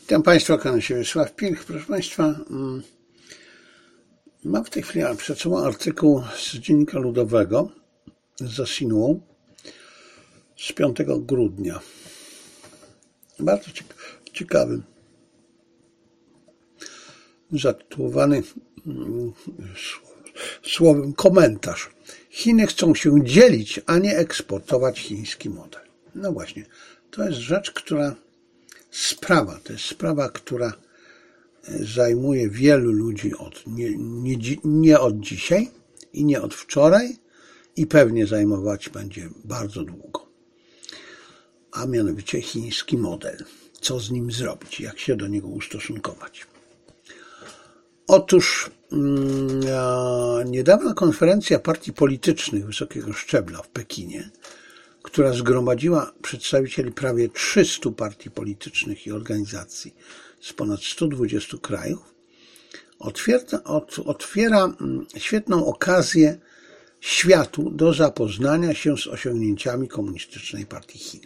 Witam Państwa, kłaniam się Wiesław Pilch. Proszę Państwa, mam w tej chwili przed sobą artykuł z Dziennika Ludowego z Sinuą z 5 grudnia. Bardzo ciekawy, zatytułowany słowem komentarz. Chiny chcą się dzielić, a nie eksportować chiński model. No właśnie, to jest rzecz, to jest sprawa, która zajmuje wielu ludzi nie od dzisiaj i nie od wczoraj i pewnie zajmować będzie bardzo długo. A mianowicie chiński model. Co z nim zrobić? Jak się do niego ustosunkować? Otóż niedawna konferencja partii politycznych wysokiego szczebla w Pekinie, która zgromadziła przedstawicieli prawie 300 partii politycznych i organizacji z ponad 120 krajów, otwiera świetną okazję światu do zapoznania się z osiągnięciami Komunistycznej Partii Chin.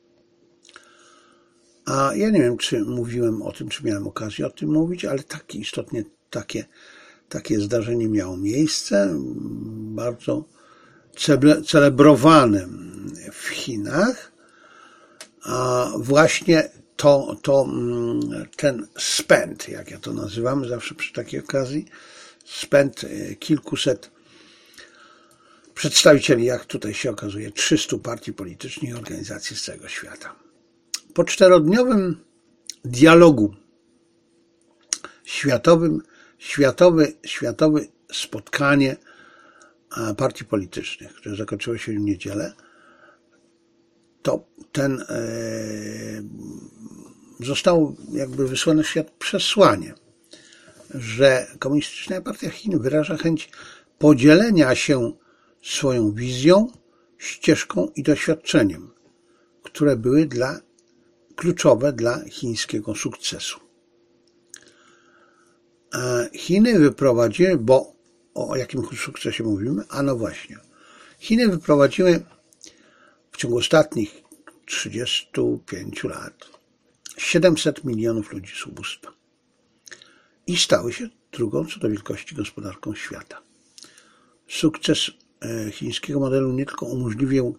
A ja nie wiem, czy mówiłem o tym, czy miałem okazję o tym mówić, ale istotnie takie zdarzenie miało miejsce, bardzo celebrowane w Chinach, a właśnie ten spęd, jak ja to nazywam zawsze przy takiej okazji, spęd kilkuset przedstawicieli, jak tutaj się okazuje, 300 partii politycznych i organizacji z całego świata. Po 4-dniowym dialogu światowe spotkanie partii politycznych, które zakończyło się w niedzielę, to zostało jakby wysłane w świat przesłanie, że Komunistyczna Partia Chin wyraża chęć podzielenia się swoją wizją, ścieżką i doświadczeniem, które były kluczowe dla chińskiego sukcesu. Chiny wyprowadziły, bo o jakim sukcesie mówimy? A no właśnie. Chiny wyprowadziły w ciągu ostatnich 35 lat 700 milionów ludzi z ubóstwa i stały się drugą co do wielkości gospodarką świata. Sukces chińskiego modelu nie tylko umożliwił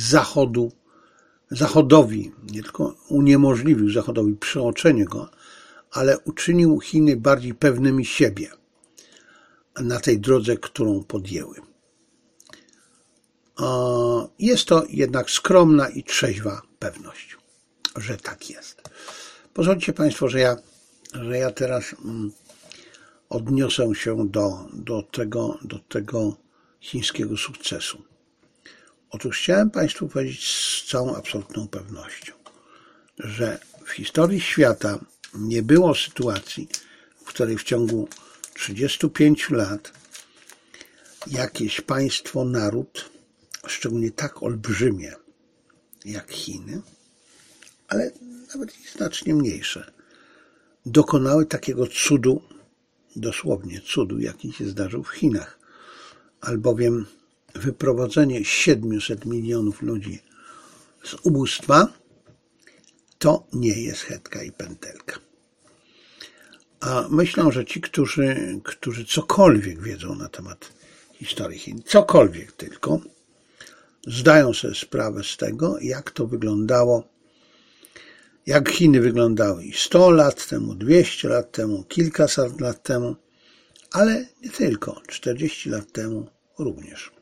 Zachodowi, nie tylko uniemożliwił Zachodowi przeoczenie go, ale uczynił Chiny bardziej pewnymi siebie na tej drodze, którą podjęły. Jest to jednak skromna i trzeźwa pewność, że tak jest. Pozwólcie Państwo, że ja teraz odniosę się do tego chińskiego sukcesu. Otóż chciałem Państwu powiedzieć z całą absolutną pewnością, że w historii świata nie było sytuacji, w której w ciągu 35 lat jakieś państwo, naród, szczególnie tak olbrzymie jak Chiny, ale nawet i znacznie mniejsze, dokonały takiego cudu, dosłownie cudu, jaki się zdarzył w Chinach, albowiem wyprowadzenie 700 milionów ludzi z ubóstwa to nie jest chetka i pętelka. A myślę, że ci, którzy cokolwiek wiedzą na temat historii Chin, cokolwiek tylko, zdają sobie sprawę z tego, jak to wyglądało, jak Chiny wyglądały i 100 lat temu, 200 lat temu, kilkaset lat temu, ale nie tylko, 40 lat temu również.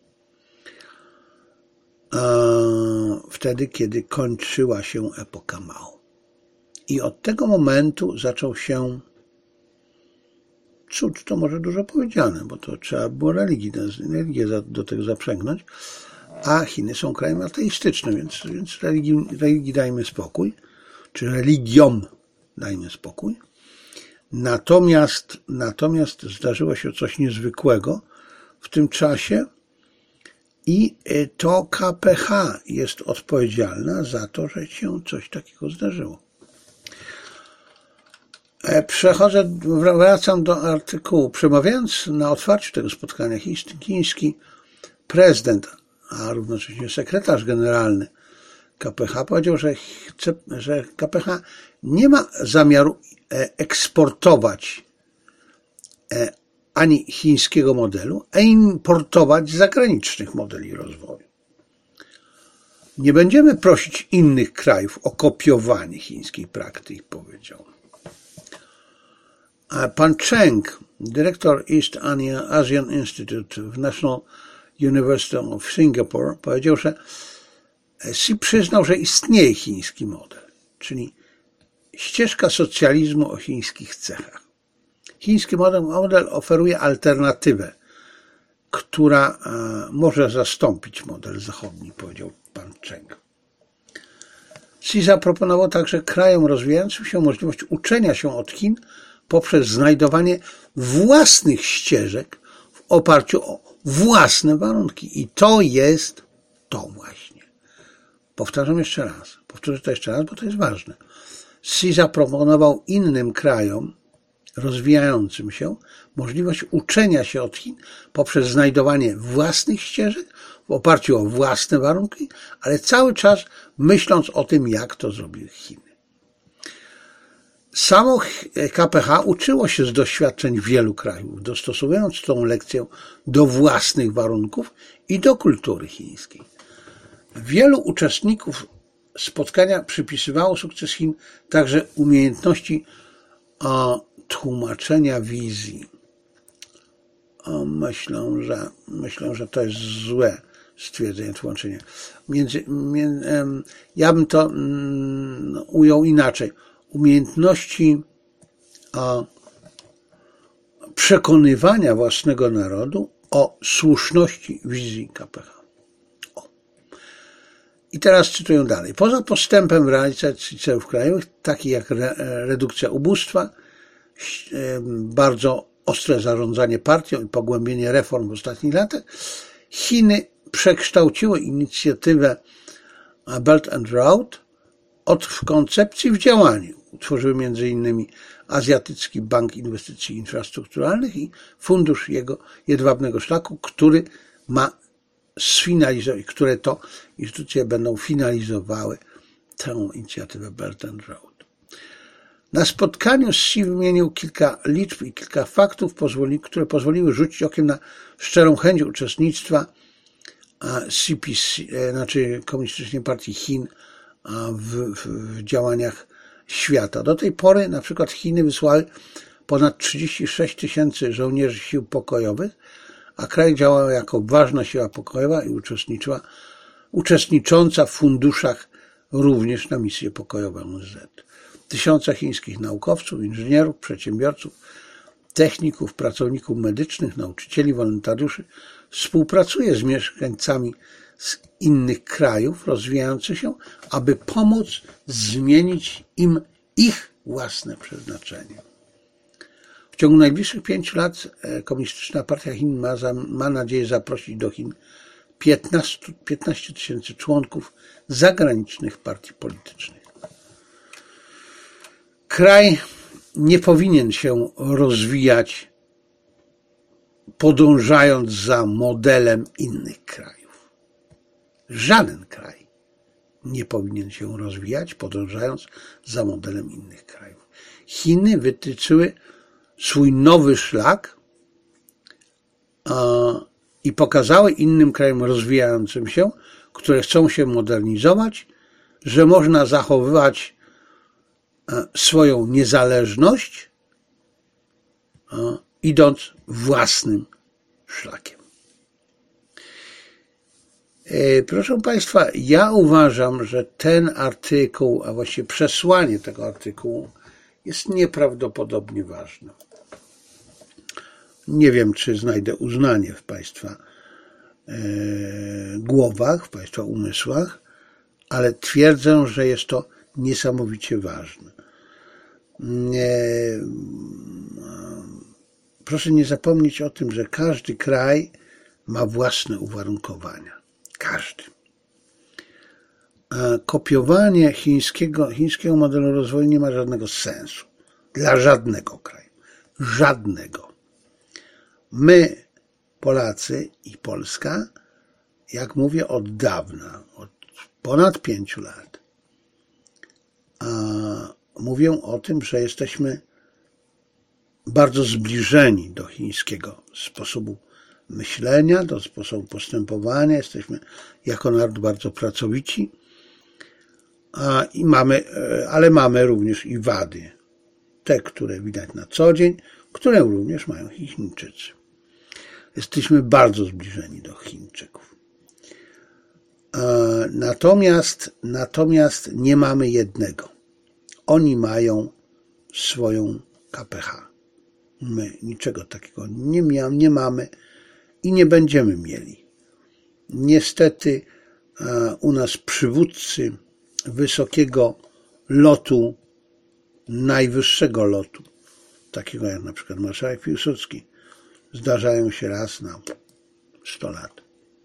Wtedy, kiedy kończyła się epoka Mao. I od tego momentu zaczął się cud, to może dużo powiedziane, bo to trzeba było religię do tego zaprzęgnąć, a Chiny są krajem ateistycznym, więc religii dajmy spokój, czy religiom dajmy spokój. Natomiast zdarzyło się coś niezwykłego w tym czasie i to KPH jest odpowiedzialna za to, że się coś takiego zdarzyło. Wracam do artykułu. Przemawiając na otwarciu tego spotkania, chiński prezydent, a równocześnie sekretarz generalny KPH powiedział, że KPH nie ma zamiaru eksportować ani chińskiego modelu, a importować zagranicznych modeli rozwoju. Nie będziemy prosić innych krajów o kopiowanie chińskiej praktyki, powiedział. A pan Cheng, dyrektor East Asian Institute w National University of Singapore, powiedział, że Xi przyznał, że istnieje chiński model, czyli ścieżka socjalizmu o chińskich cechach. Chiński model oferuje alternatywę, która może zastąpić model zachodni, powiedział pan Cheng. Xi zaproponował także krajom rozwijającym się możliwość uczenia się od Chin poprzez znajdowanie własnych ścieżek w oparciu o własne warunki. I to jest to właśnie. Powtórzę to jeszcze raz, bo to jest ważne. Xi zaproponował innym krajom rozwijającym się możliwość uczenia się od Chin poprzez znajdowanie własnych ścieżek w oparciu o własne warunki, ale cały czas myśląc o tym, jak to zrobiły Chiny. Samo KPH uczyło się z doświadczeń wielu krajów, dostosowując tą lekcję do własnych warunków i do kultury chińskiej. Wielu uczestników spotkania przypisywało sukces Chin także umiejętności tłumaczenia wizji. Myślę, że to jest złe stwierdzenie, tłumaczenia. Ja bym to ujął inaczej. Umiejętności przekonywania własnego narodu o słuszności wizji KPH. I teraz cytuję dalej. Poza postępem w realizacji celów krajowych, takich jak redukcja ubóstwa, bardzo ostre zarządzanie partią i pogłębienie reform w ostatnich latach, Chiny przekształciły inicjatywę Belt and Road w koncepcji w działanie. Utworzyły m.in. Azjatycki Bank Inwestycji Infrastrukturalnych i Fundusz Jedwabnego Szlaku, który ma sfinalizować, które to instytucje będą finalizowały tę inicjatywę Belt and Road. Na spotkaniu Xi wymienił kilka liczb i kilka faktów, które pozwoliły rzucić okiem na szczerą chęć uczestnictwa CPC, znaczy Komunistycznej Partii Chin w działaniach świata. Do tej pory na przykład Chiny wysłały ponad 36 tysięcy żołnierzy sił pokojowych, a kraj działał jako ważna siła pokojowa i uczestnicząca w funduszach również na misje pokojowe ONZ. Tysiące chińskich naukowców, inżynierów, przedsiębiorców, techników, pracowników medycznych, nauczycieli, wolontariuszy współpracuje z mieszkańcami z innych krajów rozwijających się, aby pomóc zmienić im ich własne przeznaczenie. W ciągu najbliższych 5 lat Komunistyczna Partia Chin ma nadzieję zaprosić do Chin 15 tysięcy członków zagranicznych partii politycznych. Kraj nie powinien się rozwijać podążając za modelem innych krajów. Żaden kraj nie powinien się rozwijać podążając za modelem innych krajów. Chiny wytyczyły swój nowy szlak i pokazały innym krajom rozwijającym się, które chcą się modernizować, że można zachowywać swoją niezależność, idąc własnym szlakiem. Proszę Państwa, ja uważam, że ten artykuł, a właściwie przesłanie tego artykułu jest nieprawdopodobnie ważne. Nie wiem, czy znajdę uznanie w Państwa głowach, w Państwa umysłach, ale twierdzę, że jest to niesamowicie ważne. Proszę nie zapomnieć o tym, że każdy kraj ma własne uwarunkowania. Każdy. Kopiowanie chińskiego modelu rozwoju nie ma żadnego sensu. Dla żadnego kraju. Żadnego. My, Polacy i Polska, jak mówię, od dawna, od ponad 5 lat mówią o tym, że jesteśmy bardzo zbliżeni do chińskiego sposobu myślenia, do sposobu postępowania. Jesteśmy jako naród bardzo pracowici, ale mamy również i wady. Te, które widać na co dzień, które również mają Chińczycy. Jesteśmy zbliżeni do Chińczyków. Natomiast nie mamy jednego. Oni mają swoją KPH. My niczego takiego nie mamy i nie będziemy mieli. Niestety u nas przywódcy wysokiego lotu, najwyższego lotu, takiego jak na przykład marszałek Piłsudski, zdarzają się raz na 100 lat.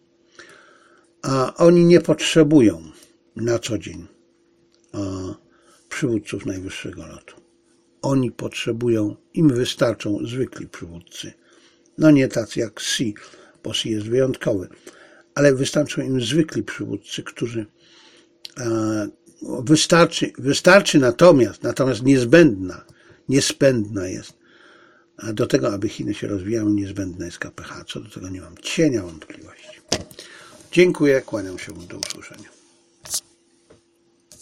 A oni nie potrzebują na co dzień przywódców najwyższego lotu. Oni potrzebują, im wystarczą zwykli przywódcy. No nie tacy jak Xi, bo Xi jest wyjątkowy, ale wystarczą im zwykli przywódcy, którzy wystarczy natomiast niezbędna jest do tego, aby Chiny się rozwijały, niezbędna jest KPH. Co do tego nie mam cienia wątpliwości. Dziękuję, kłaniam się, do usłyszenia.